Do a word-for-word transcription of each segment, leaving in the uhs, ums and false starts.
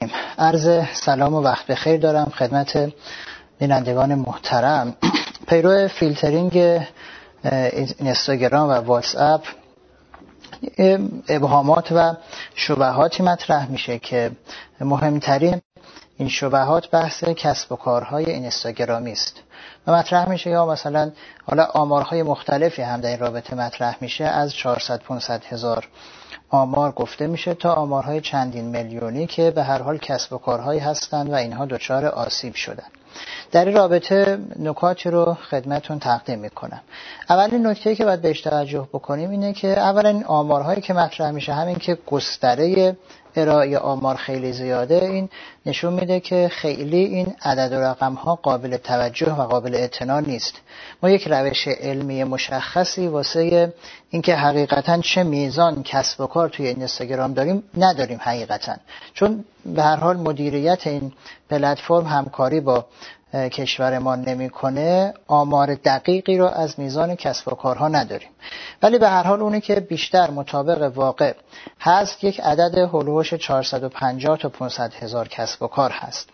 عرض سلام و وقت بخیر دارم خدمت بینندگان محترم. پیرو فیلترینگ اینستاگرام و واتس اپ ابهامات و شبهاتی مطرح میشه که مهمترین این شبهات بحث کسب و کارهای اینستاگرامی است و مطرح میشه، یا مثلا حالا آمارهای مختلفی هم در این رابطه مطرح میشه، از چهارصد پانصد هزار آمار گفته میشه تا آمارهای چندین میلیونی که به هر حال کسب و کارهایی هستند و اینها دچار آسیب شدن. در این رابطه نکاتی رو خدمتون تقدیم میکنم. اولین نکته‌ای که باید بهش توجه بکنیم اینه که اولا این آمارهایی که مطرح میشه، همین که گستره ارائه آمار خیلی زیاده، این نشون میده که خیلی این عدد و رقم ها قابل توجه و قابل اعتنا نیست. ما یک روش علمی مشخصی واسه اینکه حقیقتا چه میزان کسب و کار توی اینستاگرام داریم نداریم حقیقتا، چون به هر حال مدیریت این پلتفرم همکاری با کشور ما نمیکنه. آمار دقیقی رو از میزان کسب و کارها نداریم، ولی به هر حال اونی که بیشتر مطابق واقع هست یک عدد هولوش چهارصد و پنجاه تا پانصد هزار کسب و کار هست.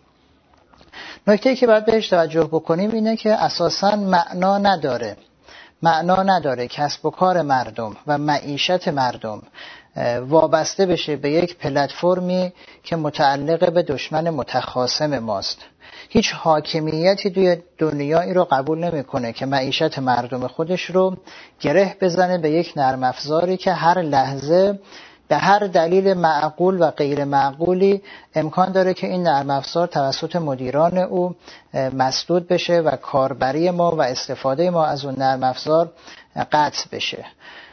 نکته‌ای که باید بهش توجه بکنیم اینه که اساساً معنا نداره معنا نداره کسب و کار مردم و معیشت مردم وابسته بشه به یک پلتفرمی که متعلق به دشمن متخاصم ماست. هیچ حاکمیتی توی دنیایی رو قبول نمیکنه که معیشت مردم خودش رو گره بزنه به یک نرم افزاری که هر لحظه به هر دلیل معقول و غیر معقولی امکان داره که این نرم افزار توسط مدیران او مسدود بشه و کاربری ما و استفاده ما از اون نرم افزار قطع بشه.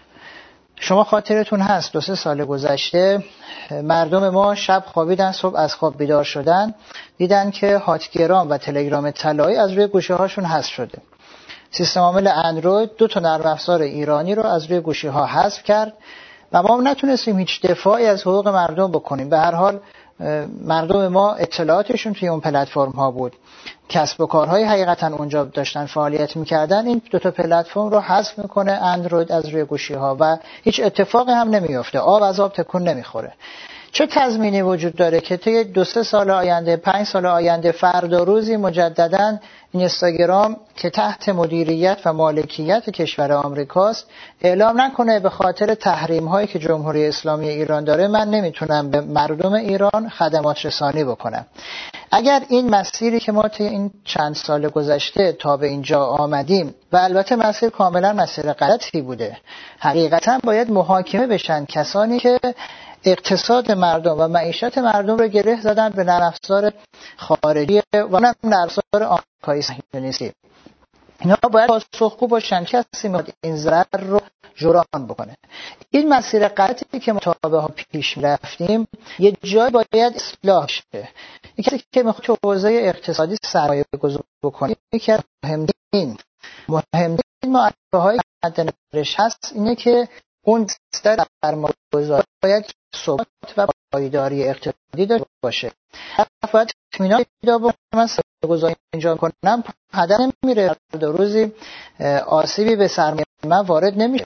شما خاطرتون هست دو سه سال گذشته مردم ما شب خوابیدن، صبح از خواب بیدار شدن دیدن که هاتگرام و تلگرام طلایی از روی گوشه هاشون حذف شده. سیستم عامل اندروید دو تا نرم افزار ایرانی رو از روی گوشی ها حذف کرد و ما نتونستیم هیچ دفاعی از حقوق مردم بکنیم. به هر حال مردم ما اطلاعاتشون توی اون پلتفرم ها بود، کسب و کارهای حقیقتا اونجا داشتن فعالیت میکردن. این دو تا پلتفرم رو حذف میکنه اندروید از روی گوشی ها و هیچ اتفاقی هم نمیفته، آب از آب تکون نمیخوره. چه تضمینی وجود داره که طی دو سه سال آینده، پنج سال آینده، فردا روزی مجددا اینستاگرام که تحت مدیریت و مالکیت کشور آمریکاست اعلام نکنه به خاطر تحریم هایی که جمهوری اسلامی ایران داره من نمیتونم به مردم ایران خدمات رسانی بکنم؟ اگر این مسیری که ما طی این چند سال گذشته تا به اینجا آمدیم و البته مسیر کاملا مسیر غلطی بوده، حقیقتا باید محاکمه بشن کسانی که اقتصاد مردم و معیشت مردم رو گره زدن به نرم افزار خارجی و نرم افزار آمریکایی صهیونیستی. اینا باید پاسخگو باشن کسی میاد این ضرر رو جبران بکنه. این مسیر غلطی که مطابق ها پیش رفتیم یه جای باید اصلاح شه. یکی که میخواد تو حوزه اقتصادی سرمایه گذاری بکنه، یکی از مهمترین مهمترین معرفه های مد نظرش هست اینه که اون سیستم سرمایه‌گذاری باید ثبات و پایداری اقتصادی داشته باشه. باید اطمینان پیدا بکنه من سرمایه‌گذاری اینجا کنم هدر نمیره، در روزی آسیبی به سرمایه من وارد نمیشه.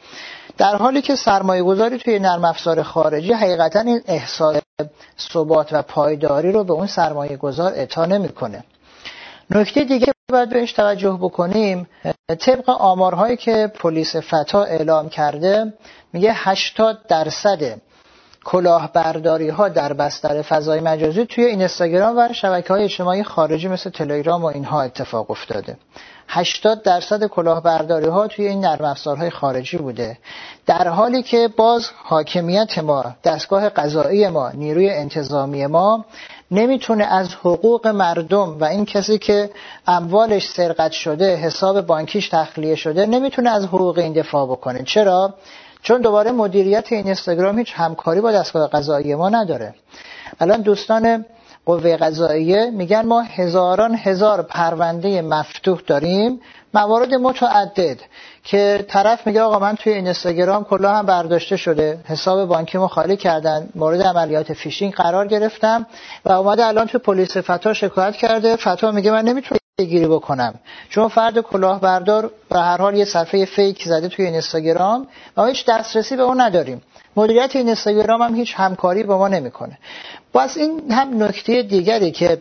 در حالی که سرمایه‌گذاری توی نرم افزار خارجی حقیقتا این احساس ثبات و پایداری رو به اون سرمایه‌گذار عطا نمیکنه. نکته دیگه باید بهش توجه بکنیم، طبق آمارهایی که پلیس فتا اعلام کرده میگه هشتاد درصد کلاهبرداری ها در بستر فضای مجازی توی اینستاگرام و شبکه‌های اجتماعی خارجی مثل تلگرام و اینها اتفاق افتاده. هشتاد درصد کلاهبرداری ها توی این نرم افزارهای خارجی بوده، در حالی که باز حاکمیت ما، دستگاه قضایی ما، نیروی انتظامی ما نمیتونه از حقوق مردم و این کسی که اموالش سرقت شده، حساب بانکیش تخلیه شده، نمیتونه از حقوق این دفاع بکنه. چرا؟ چون دوباره مدیریت اینستاگرام هیچ همکاری با دستگاه قضایی ما نداره. الان دوستان قوه قضاییه میگن ما هزاران هزار پرونده مفتوح داریم، موارد متعدد که طرف میگه آقا من توی اینستاگرام کلا هم برداشته شده، حساب بانکیمو خالی کردن، مورد عملیات فیشینگ قرار گرفتم و اومده الان توی پلیس فتا شکایت کرده. فتا میگه من نمیتونم پیگیری بکنم؟ چون فرد کلاهبردار به هر حال یه صفحه فیک زده توی اینستاگرام و هیچ دسترسی به اون نداریم. مدیریت اینستاگرام هم هیچ همکاری با ما نمیکنه. باز این هم نکته دیگری که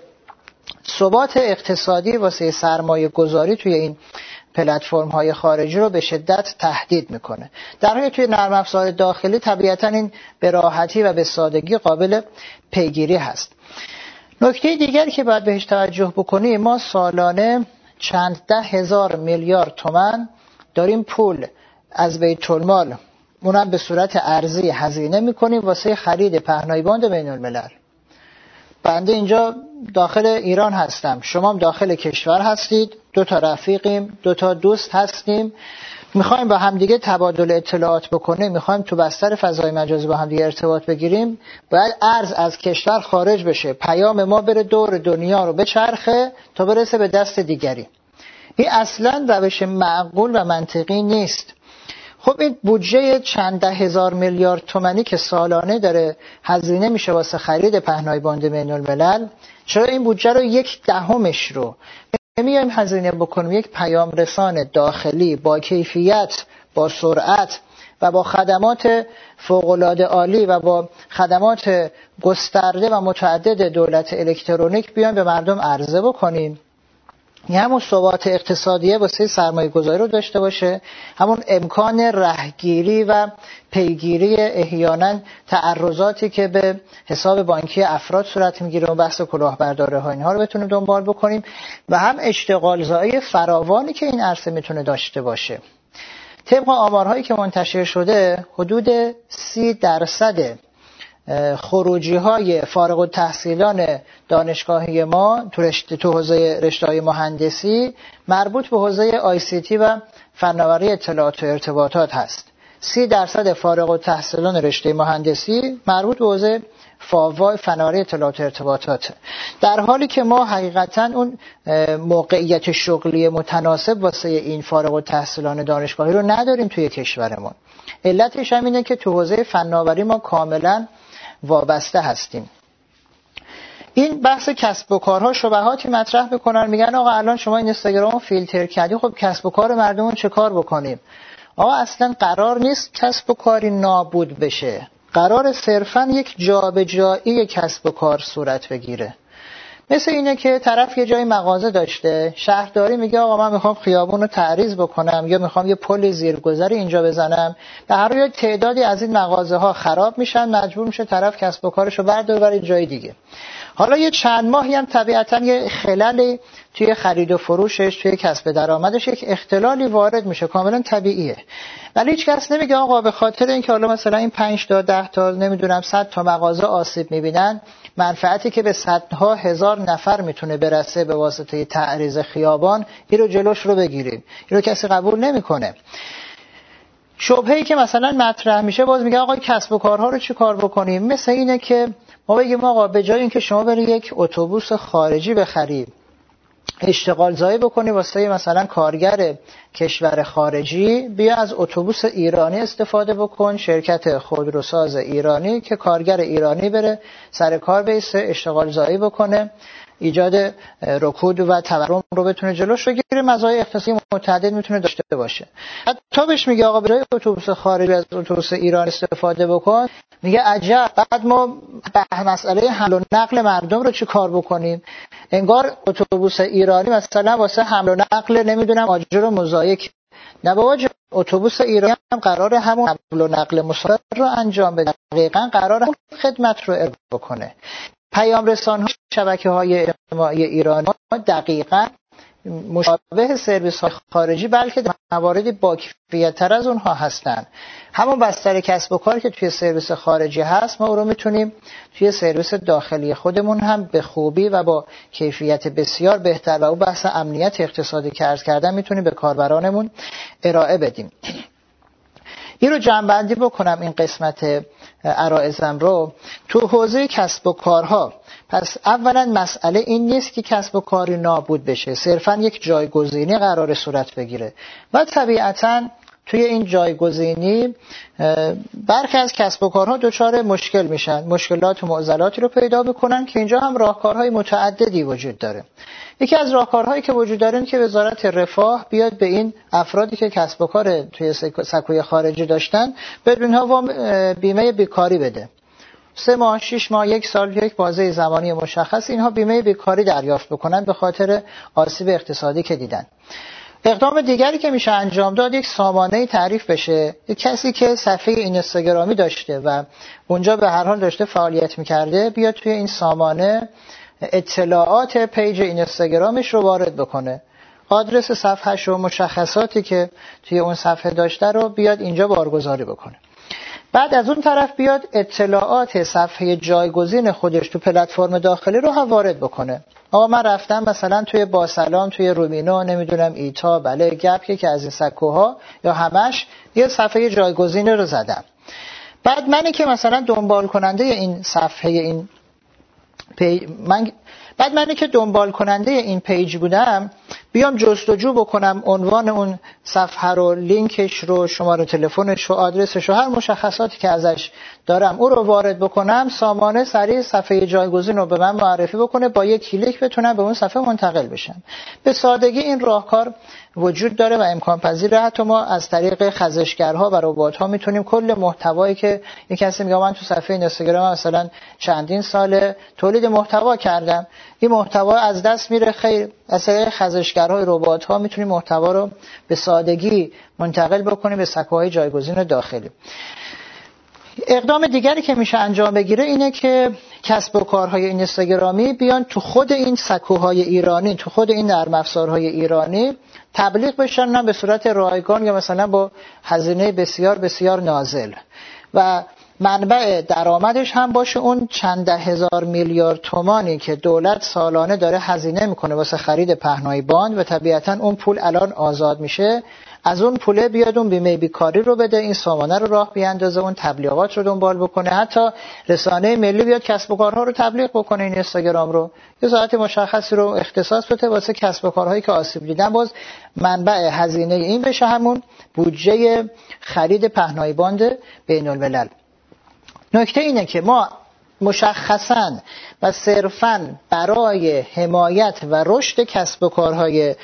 ثبات اقتصادی واسه سرمایه گذاری توی این پلتفرم های خارجی رو به شدت تهدید میکنه. در حالی توی نرم افزار داخلی طبیعتا این به راحتی و به سادگی قابل پیگیری هست. نکته دیگری که باید بهش توجه بکنیم، ما سالانه چند ده هزار میلیارد تومان داریم پول از بیت المال، اونم به صورت ارزی، هزینه میکنیم واسه خرید پهنای باند بین الملل. بنده اینجا داخل ایران هستم، شما هم داخل کشور هستید، دو تا رفیقیم، دو تا دوست هستیم، میخوایم با همدیگه تبادل اطلاعات بکنیم، میخوایم تو بستر فضای مجازی با همدیگه ارتباط بگیریم، باید ارز از کشور خارج بشه، پیام ما بره دور دنیا رو بچرخه تا برسه به دست دیگری. این اصلا روش معقول و منطقی نیست. خب این بودجه چند ده هزار میلیارد تومانی که سالانه داره هزینه میشه واسه خرید پهنای باند بین الملل، چرا این بودجه رو یک دهمش رو نمیایم هزینه بکنیم یک پیام رسان داخلی با کیفیت، با سرعت و با خدمات فوق‌العاده عالی و با خدمات گسترده و متعدد دولت الکترونیک بیایم به مردم عرضه بکنیم؟ این همون ثبات اقتصادیه واسه سرمایه گذاری رو داشته باشه، همون امکان رهگیری و پیگیری احیانا تعرضاتی که به حساب بانکی افراد صورت میگیره و بحث کلاهبرداری ها اینها رو بتونیم دنبال بکنیم و هم اشتغال زایی فراوانی که این عرصه میتونه داشته باشه. طبق آمارهایی که منتشر شده حدود سی درصد خروجی های فارغ التحصیلان دانشگاهی ما تو رشته تو حوزه رشته‌های مهندسی مربوط به حوزه آی سی تی و فناوری اطلاعات و ارتباطات هست. سی درصد فارغ التحصیلان رشته مهندسی مربوط به حوزه فاوا فناوری اطلاعات و ارتباطات، در حالی که ما حقیقتا اون موقعیت شغلی متناسب واسه این فارغ التحصیلان دانشگاهی رو نداریم توی کشورمون. علتش هم اینه که تو حوزه فناوری ما کاملا وابسته هستیم. این بحث کسب و کارها شبهاتی مطرح میکنن، میگن آقا الان شما این اینستاگرام رو فیلتر کردی، خب کسب و کار مردمون چه کار بکنیم؟ آقا اصلا قرار نیست کسب و کاری نابود بشه، قرار صرفا یک جابجایی کسب و کار صورت بگیره. مثل اینه که طرف یه جای مغازه داشته، شهرداری میگه آقا من میخوام خیابون رو تعریض بکنم یا میخوام یه پل زیرگذری اینجا بزنم، به هر حال تعدادی از این مغازه ها خراب میشن، مجبور میشه طرف کسب و کارش رو برداره بره جای دیگه. حالا یه چند ماهی هم طبیعتا یه خللی توی خرید و فروشش، توی کسب درآمدش یک اختلالی وارد میشه، کاملا طبیعیه. ولی هیچ کس نمیگه آقا به خاطر اینکه حالا مثلا این پنج تا ده تا نمیدونم صد تا مغازه آسیب میبینن، منفعتی که به صدها هزار نفر میتونه برسه به واسطه تعریض خیابان، این رو جلوش رو بگیریم. این رو کسی قبول نمیکنه. شبهه‌ای که مثلا مطرح میشه، باز میگه آقا کسب و کارها رو چی کار بکنیم؟ مثل اینه که ما بگیم آقا به جای اینکه شما بری یک اتوبوس خارجی بخری، اشتغال زایی بکنی واسه مثلا کارگر کشور خارجی، بیا از اتوبوس ایرانی استفاده بکن، شرکت خودروساز ایرانی که کارگر ایرانی بره سر کار بیسته، اشتغال زایی بکنه، ایجاد رکود و تورم رو بتونه جلوش بگیره، مزایای اقتصادی متعدد میتونه داشته باشه. حتی بهش میگه آقا برای اتوبوس خارجی از اتوبوس ایران استفاده بکن، میگه عجب، بعد ما به مسئله حمل و نقل مردم رو چی کار بکنیم؟ انگار اتوبوس ایرانی مثلا واسه حمل و نقل نمیدونم آجر و موزاییک، نه بابا، اتوبوس ایرانی هم قراره همون حمل و نقل مسافر رو انجام بده، دقیقاً قراره همون خدمت رو ارائه بکنه. پیام رسان‌ها، شبکه‌های اجتماعی ایرانی دقیقاً مشابه سرویس‌های خارجی، بلکه در مواردی با کیفیت‌تر از اونها هستن. همون بستر کسب و کاری که توی سرویس خارجی هست، ما رو میتونیم توی سرویس داخلی خودمون هم به خوبی و با کیفیت بسیار بهتر و اون بحث امنیت اقتصادی که عرض کردم میتونیم به کاربرانمون ارائه بدیم. این رو جمع‌بندی بکنم این قسمت عرایضم رو تو حوزه کسب و کارها. پس اولا مسئله این نیست که کسب و کاری نابود بشه، صرفا یک جایگزینی قرار صورت بگیره و طبیعتا توی این جایگزینی برخی از کسب و کارها دچار مشکل میشن، مشکلات و معضلاتی رو پیدا میکنن که اینجا هم راهکارهای متعددی وجود داره. یکی از راهکارهایی که وجود داره این که وزارت رفاه بیاد به این افرادی که کسب و کار توی سکوی خارجی داشتن بدون ها بیمه بیکاری بده. سه ماه، شش ماه، یک سال، یک بازه زمانی مشخص اینها بیمه بیکاری دریافت بکنن به خاطر آسیب اقتصادی که دیدن. اقدام دیگری که میشه انجام داد یک سامانه تعریف بشه. یک کسی که صفحه اینستاگرامی داشته و اونجا به هر حال داشته فعالیت میکرده بیاد توی این سامانه اطلاعات پیج اینستاگرامش رو وارد بکنه، آدرس صفحهش و مشخصاتی که توی اون صفحه داشته رو بیاد اینجا بارگذاری بکنه. بعد از اون طرف بیاد اطلاعات صفحه جایگزین خودش تو پلتفرم داخلی رو هم وارد بکنه. آقا من رفتم مثلا توی باسلام، توی رومینو، نمیدونم ایتا، بله، گپ، که از این سکوها یا همش یه صفحه جایگزین رو زدم. بعد منی که مثلا دنبال کننده این صفحه این پی... من بعد منی که دنبال کننده این پیج بودم بیام جستجو بکنم عنوان اون صفحه رو، لینکش رو، شماره تلفنش رو، آدرسش رو، هر مشخصاتی که ازش دارم او رو وارد بکنم، سامانه سریع صفحه جایگزین رو به من معرفی بکنه، با یک کلیک بتونم به اون صفحه منتقل بشم. به سادگی این راهکار وجود داره و امکان پذیره. حتی ما از طریق خزشگرها و ربات‌ها میتونیم کل محتوایی که یک کسی میگه من تو صفحه اینستاگرام مثلا چندین سال تولید محتوا کردم، این محتوا از دست میره، خیر، از طریق خزشگرهای ربات‌ها میتونیم محتوا رو به سادگی منتقل بکنیم به سکوهای جایگزین داخلی. اقدام دیگری که میشه انجام بگیره اینه که کسب و کارهای اینستاگرامی بیان تو خود این سکوهای ایرانی، تو خود این نرم افزارهای ایرانی تبلیغ بشن، نه به صورت رایگان یا مثلا با هزینه بسیار بسیار نازل، و منبع درآمدش هم باشه اون چند ده هزار میلیارد تومانی که دولت سالانه داره هزینه میکنه واسه خرید پهنای باند و طبیعتا اون پول الان آزاد میشه، از اون پوله بیاد اون بیمه بیکاری رو بده، این سامانه رو راه بیاندازه، اون تبلیغات رو دنبال بکنه، حتی رسانه ملی بیاد کسب و کارها رو تبلیغ بکنه، این اینستاگرام رو یه ساعت مشخصی رو اختصاص بده واسه کسب و کارهایی که آسیب دیدن، باز منبع هزینه این بشه همون بودجه خرید پهنای باند بین الملل. نکته اینه که ما مشخصاً و صرفاً برای حمایت و رشد کسب و کارهای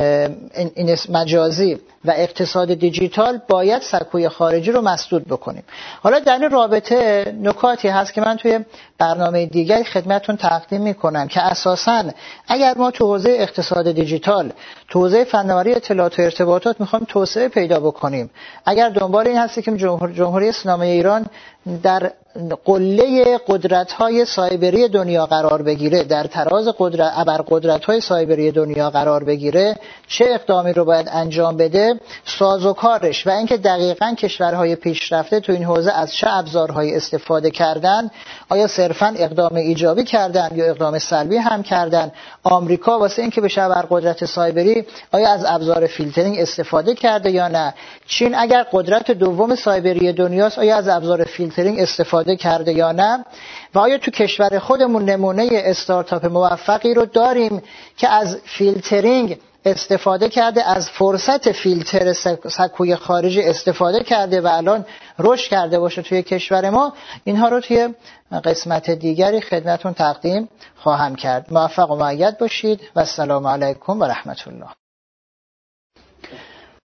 مجازی و اقتصاد دیجیتال باید سکوی خارجی رو مسدود بکنیم. حالا در این رابطه نکاتی هست که من توی برنامه دیگری خدمتتون تقدیم میکنم که اساساً اگر ما تو حوزه اقتصاد دیجیتال، تو حوزه فناوری اطلاعات و ارتباطات میخوایم توسعه پیدا بکنیم، اگر دنبال این هستی که جمهور جمهوری اسلامی ایران در قله قدرت‌های سایبری دنیا قرار بگیره، در تراز قدرت ابرقدرت‌های سایبری دنیا قرار بگیره، چه اقدامی رو باید انجام بده، سازوکارش و اینکه دقیقاً کشورهای پیشرفته تو این حوزه از چه ابزارهایی استفاده کردن، آیا صرفاً اقدام ایجابی کردن یا اقدام سلبی هم کردن، آمریکا واسه اینکه بشه ابرقدرت سایبری آیا از ابزار فیلترینگ استفاده کرده یا نه، چین اگر قدرت دوم سایبری دنیاست آیا از ابزار فیلترینگ استفاده کرده یا نه، و آیا تو کشور خودمون نمونه استارتاپ موفقی رو داریم که از فیلترینگ استفاده کرده، از فرصت فیلتر سکوی خارجی استفاده کرده و الان رشد کرده باشه توی کشور ما. اینها رو توی قسمت دیگری خدمتون تقدیم خواهم کرد. موفق و مؤید باشید و السلام علیکم و رحمت الله.